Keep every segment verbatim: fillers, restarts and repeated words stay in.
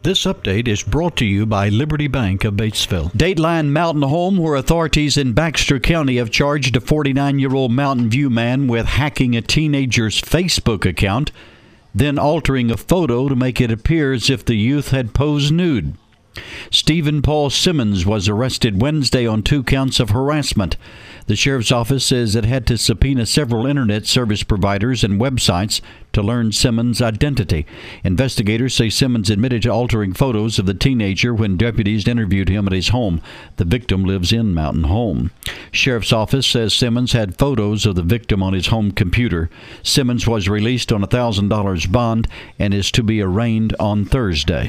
This update is brought to you by Liberty Bank of Batesville. Dateline Mountain Home, where authorities in Baxter County have charged a forty-nine-year-old Mountain View man with hacking a teenager's Facebook account, then altering a photo to make it appear as if the youth had posed nude. Stephen Paul Simmons was arrested Wednesday on two counts of harassment. The sheriff's office says it had to subpoena several internet service providers and websites to learn Simmons' identity. Investigators say Simmons admitted to altering photos of the teenager when deputies interviewed him at his home. The victim lives in Mountain Home. Sheriff's office says Simmons had photos of the victim on his home computer. Simmons was released on a one thousand dollars bond and is to be arraigned on Thursday.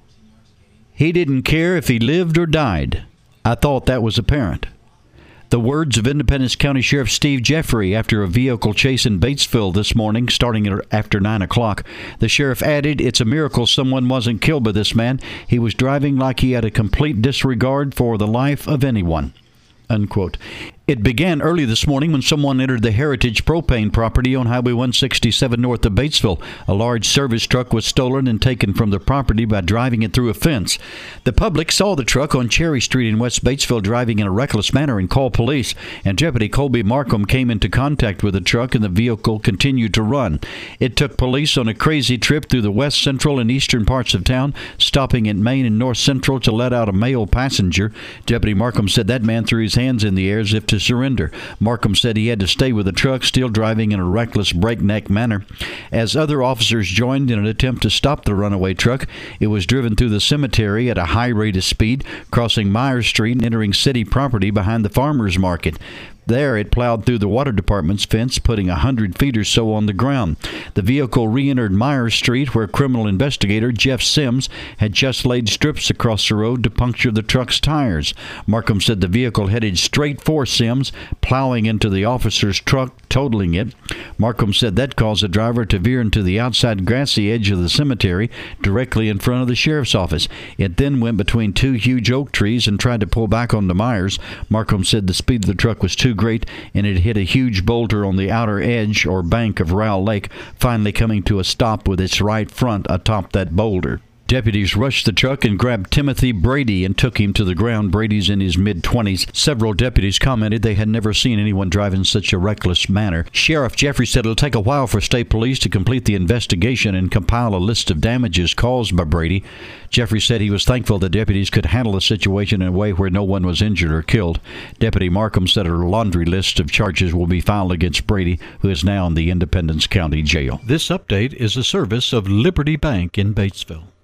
He didn't care if he lived or died. I thought that was apparent. The words of Independence County Sheriff Steve Jeffrey after a vehicle chase in Batesville this morning, starting at after nine o'clock. The sheriff added, "It's a miracle someone wasn't killed by this man. He was driving like he had a complete disregard for the life of anyone." Unquote. It began early this morning when someone entered the Heritage Propane property on Highway one sixty-seven north of Batesville. A large service truck was stolen and taken from the property by driving it through a fence. The public saw the truck on Cherry Street in West Batesville driving in a reckless manner and called police, and Deputy Colby Markham came into contact with the truck and the vehicle continued to run. It took police on a crazy trip through the west central and eastern parts of town, stopping at Main and North Central to let out a male passenger. Deputy Markham said that man threw his hands in the air as if to surrender. Markham said he had to stay with the truck, still driving in a reckless, breakneck manner. As other officers joined in an attempt to stop the runaway truck, it was driven through the cemetery at a high rate of speed, crossing Myers Street and entering city property behind the farmers market. There, it plowed through the water department's fence, putting a hundred feet or so on the ground. The vehicle re-entered Myers Street, where criminal investigator Jeff Sims had just laid strips across the road to puncture the truck's tires. Markham said the vehicle headed straight for Sims, plowing into the officer's truck, totaling it. Markham said that caused the driver to veer into the outside grassy edge of the cemetery, directly in front of the sheriff's office. It then went between two huge oak trees and tried to pull back onto Myers. Markham said the speed of the truck was too great, and it hit a huge boulder on the outer edge or bank of Rowell Lake, finally coming to a stop with its right front atop that boulder. Deputies rushed the truck and grabbed Timothy Brady and took him to the ground. Brady's in his mid-twenties. Several deputies commented they had never seen anyone drive in such a reckless manner. Sheriff Jeffrey said it'll take a while for state police to complete the investigation and compile a list of damages caused by Brady. Jeffrey said he was thankful the deputies could handle the situation in a way where no one was injured or killed. Deputy Markham said a laundry list of charges will be filed against Brady, who is now in the Independence County Jail. This update is a service of Liberty Bank in Batesville.